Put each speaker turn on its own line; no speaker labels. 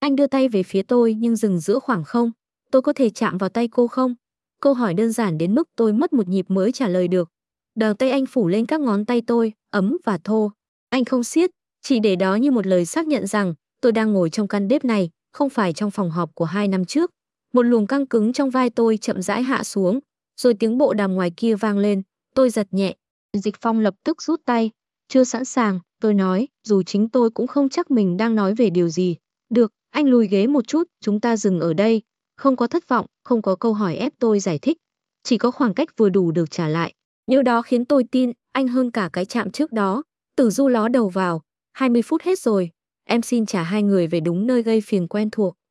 Anh đưa tay về phía tôi nhưng dừng giữa khoảng không. Tôi có thể chạm vào tay cô không? Câu hỏi đơn giản đến mức tôi mất một nhịp mới trả lời được. Đầu tay anh phủ lên các ngón tay tôi, ấm và thô. Anh không siết, chỉ để đó như một lời xác nhận rằng tôi đang ngồi trong căn bếp này, không phải trong phòng họp của 2 năm trước. Một luồng căng cứng trong vai tôi chậm rãi hạ xuống, rồi tiếng bộ đàm ngoài kia vang lên. Tôi giật nhẹ. Dịch Phong lập tức rút tay. Chưa sẵn sàng, tôi nói, dù chính tôi cũng không chắc mình đang nói về điều gì. Được, anh lùi ghế một chút, chúng ta dừng ở đây. Không có thất vọng, không có câu hỏi ép tôi giải thích. Chỉ có khoảng cách vừa đủ được trả lại. Điều đó khiến tôi tin anh hơn cả cái chạm trước đó. Tử Du ló đầu vào. 20 phút hết rồi. Em xin trả hai người về đúng nơi gây phiền quen thuộc.